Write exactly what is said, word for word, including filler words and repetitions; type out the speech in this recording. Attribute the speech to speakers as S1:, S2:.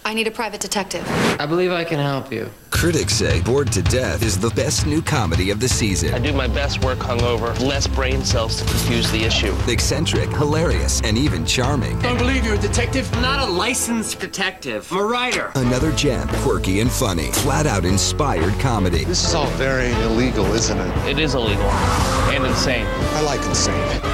S1: I need a private detective.
S2: I believe I can help you.
S3: Critics say Bored to Death is the best new comedy of the season.
S4: I do my best work hungover, less brain cells to confuse the issue.
S3: Eccentric, hilarious, and even charming.
S5: Don't believe you're a detective? I'm not a licensed detective. I'm a writer.
S3: Another gem, quirky and funny, flat-out inspired comedy.
S6: This is all very illegal, isn't it?
S4: It is illegal and insane.
S6: I like insane.